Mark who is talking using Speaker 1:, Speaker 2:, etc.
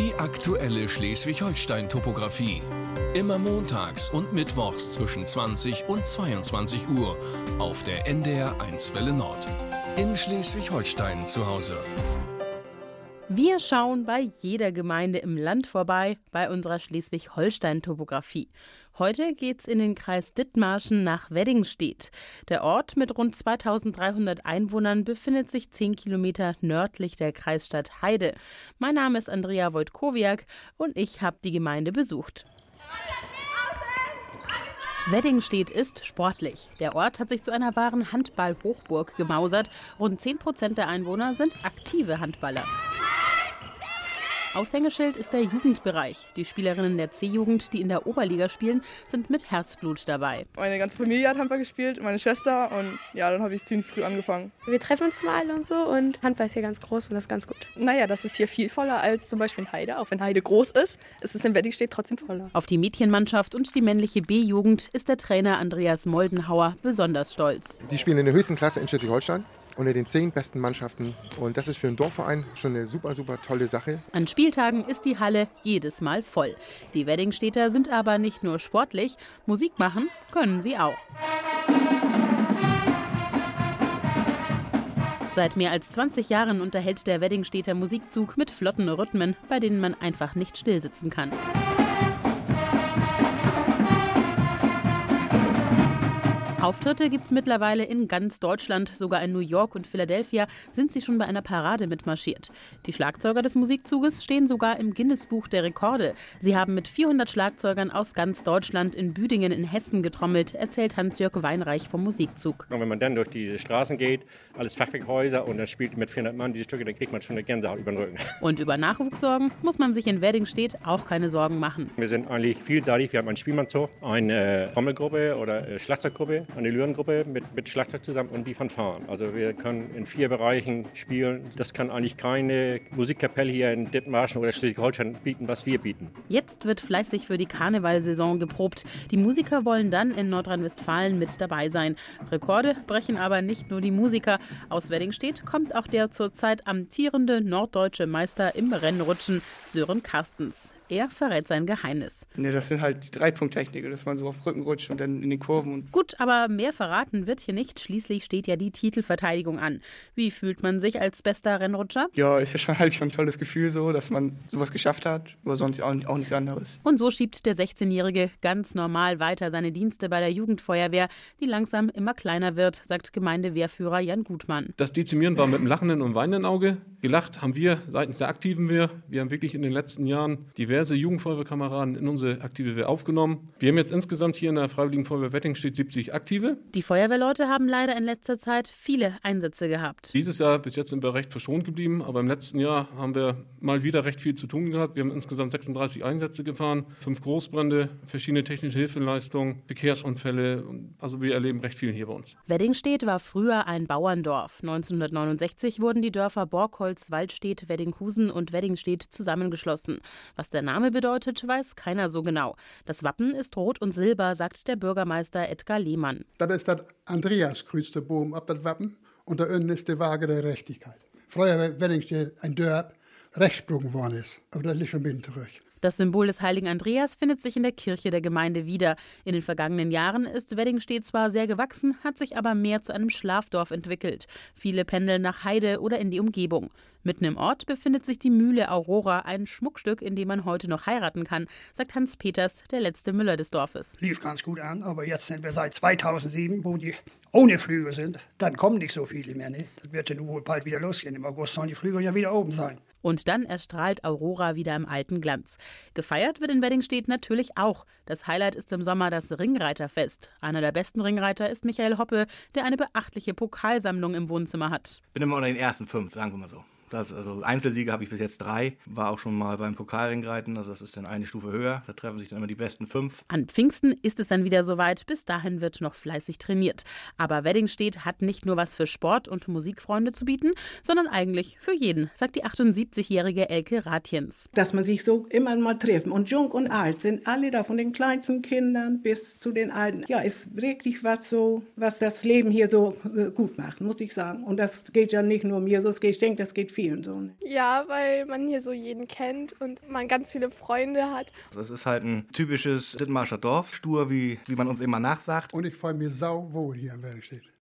Speaker 1: Die aktuelle Schleswig-Holstein-Topographie. Immer montags und mittwochs zwischen 20 und 22 Uhr auf der NDR 1 Welle Nord. In Schleswig-Holstein zu Hause.
Speaker 2: Wir schauen bei jeder Gemeinde im Land vorbei bei unserer Schleswig-Holstein-Topographie. Heute geht's in den Kreis Dithmarschen nach Weddingstedt. Der Ort mit rund 2300 Einwohnern befindet sich 10 Kilometer nördlich der Kreisstadt Heide. Mein Name ist Andrea Wojtkowiak und ich habe die Gemeinde besucht. Weddingstedt ist sportlich. Der Ort hat sich zu einer wahren Handball-Hochburg gemausert. Rund 10% der Einwohner sind aktive Handballer. Aushängeschild ist der Jugendbereich. Die Spielerinnen der C-Jugend, die in der Oberliga spielen, sind mit Herzblut dabei.
Speaker 3: Meine ganze Familie hat Handball gespielt, meine Schwester, und ja, dann habe ich ziemlich früh angefangen.
Speaker 4: Wir treffen uns mal und so, und Handball ist hier ganz groß und das ist ganz gut.
Speaker 5: Naja, das ist hier viel voller als zum Beispiel in Heide. Auch wenn Heide groß ist, ist es in Weddingstedt trotzdem voller.
Speaker 2: Auf die Mädchenmannschaft und die männliche B-Jugend ist der Trainer Andreas Moldenhauer besonders stolz.
Speaker 6: Die spielen in der höchsten Klasse in Schleswig-Holstein, unter den 10 besten Mannschaften. Und das ist für einen Dorfverein schon eine super tolle Sache.
Speaker 2: An Spieltagen ist die Halle jedes Mal voll. Die Weddingstedter sind aber nicht nur sportlich, Musik machen können sie auch. Seit mehr als 20 Jahren unterhält der Weddingstedter Musikzug mit flotten Rhythmen, bei denen man einfach nicht stillsitzen kann. Auftritte gibt's mittlerweile in ganz Deutschland, sogar in New York und Philadelphia sind sie schon bei einer Parade mitmarschiert. Die Schlagzeuger des Musikzuges stehen sogar im Guinness-Buch der Rekorde. Sie haben mit 400 Schlagzeugern aus ganz Deutschland in Büdingen in Hessen getrommelt, erzählt Hans-Jörg Weinreich vom Musikzug.
Speaker 7: Und wenn man dann durch die Straßen geht, alles Fachwerkhäuser, und dann spielt mit 400 Mann diese Stücke, dann kriegt man schon eine Gänsehaut über den Rücken.
Speaker 2: Und über Nachwuchssorgen muss man sich in Weddingstedt auch keine Sorgen machen.
Speaker 7: Wir sind eigentlich vielseitig. Wir haben einen Spielmannzoo, eine Trommelgruppe oder Schlagzeuggruppe, eine Lyrengruppe mit Schlagzeug zusammen und die Fanfaren. Also wir können in 4 Bereichen spielen. Das kann eigentlich keine Musikkapelle hier in Dithmarschen oder Schleswig-Holstein bieten, was wir bieten.
Speaker 2: Jetzt wird fleißig für die Karnevalsaison geprobt. Die Musiker wollen dann in Nordrhein-Westfalen mit dabei sein. Rekorde brechen aber nicht nur die Musiker. Aus Weddingstedt kommt auch der zurzeit amtierende norddeutsche Meister im Rennrutschen, Sören Karstens. Er verrät sein Geheimnis.
Speaker 8: Ne, das sind halt die Dreipunkttechniken, dass man so auf den Rücken rutscht und dann in den Kurven.
Speaker 2: Gut, aber mehr verraten wird hier nicht. Schließlich steht ja die Titelverteidigung an. Wie fühlt man sich als bester Rennrutscher?
Speaker 8: Ja, ist ja schon ein tolles Gefühl so, dass man sowas geschafft hat, aber sonst auch nichts anderes.
Speaker 2: Und so schiebt der 16-Jährige ganz normal weiter seine Dienste bei der Jugendfeuerwehr, die langsam immer kleiner wird, sagt Gemeindewehrführer Jan Gutmann.
Speaker 9: Das Dezimieren war mit einem lachenden und weinenden Auge. Gelacht haben wir seitens der aktiven Wehr. Wir haben wirklich in den letzten Jahren diverse Jugendfeuerwehrkameraden in unsere aktive Wehr aufgenommen. Wir haben jetzt insgesamt hier in der Freiwilligen Feuerwehr Weddingstedt 70 Aktive.
Speaker 2: Die Feuerwehrleute haben leider in letzter Zeit viele Einsätze gehabt.
Speaker 9: Dieses Jahr bis jetzt sind wir recht verschont geblieben, aber im letzten Jahr haben wir mal wieder recht viel zu tun gehabt. Wir haben insgesamt 36 Einsätze gefahren, 5 Großbrände, verschiedene technische Hilfeleistungen, Verkehrsunfälle. Also wir erleben recht viel hier bei uns.
Speaker 2: Weddingstedt war früher ein Bauerndorf. 1969 wurden die Dörfer Borgholz, Waldstedt, Weddinghusen und Weddingstedt zusammengeschlossen. Was der Name bedeutet, weiß keiner so genau. Das Wappen ist rot und silber, sagt der Bürgermeister Edgar Lehmann.
Speaker 10: Das ist das Andreaskreuz, der Boom ab das Wappen, und da unten ist die Waage der Gerechtigkeit. Früher war Weddingstedt ein Dorf, rechtsprungen worden ist, aber das liegt schon ein bisschen zurück.
Speaker 2: Das Symbol des heiligen Andreas findet sich in der Kirche der Gemeinde wieder. In den vergangenen Jahren ist Weddingstedt zwar sehr gewachsen, hat sich aber mehr zu einem Schlafdorf entwickelt. Viele pendeln nach Heide oder in die Umgebung. Mitten im Ort befindet sich die Mühle Aurora, ein Schmuckstück, in dem man heute noch heiraten kann, sagt Hans Peters, der letzte Müller des Dorfes.
Speaker 11: Lief ganz gut an, aber jetzt sind wir seit 2007, wo die ohne Flüge sind. Dann kommen nicht so viele mehr. Ne? Das wird ja nun wohl bald wieder losgehen. Im August sollen die Flüge ja wieder oben sein.
Speaker 2: Und dann erstrahlt Aurora wieder im alten Glanz. Gefeiert wird in Weddingstedt natürlich auch. Das Highlight ist im Sommer das Ringreiterfest. Einer der besten Ringreiter ist Michael Hoppe, der eine beachtliche Pokalsammlung im Wohnzimmer hat.
Speaker 12: Ich bin immer unter den ersten 5, sagen wir mal so. Also Einzelsiege habe ich bis jetzt 3, war auch schon mal beim Pokalringreiten, also das ist dann eine Stufe höher, da treffen sich dann immer die besten 5.
Speaker 2: An Pfingsten ist es dann wieder soweit, bis dahin wird noch fleißig trainiert. Aber Weddingstedt hat nicht nur was für Sport- und Musikfreunde zu bieten, sondern eigentlich für jeden, sagt die 78-jährige Elke Ratjens.
Speaker 13: Dass man sich so immer mal treffen und jung und alt sind alle da, von den kleinsten Kindern bis zu den Alten. Ja, ist wirklich was das Leben hier so gut macht, muss ich sagen. Und das geht ja nicht nur mir so, ich denke, das geht viel so. Ne?
Speaker 14: Ja, weil man hier so jeden kennt und man ganz viele Freunde hat.
Speaker 12: Das ist halt ein typisches Dithmarscher Dorf, stur, wie man uns immer nachsagt.
Speaker 10: Und ich fühle mich sauwohl hier in Weddingstedt.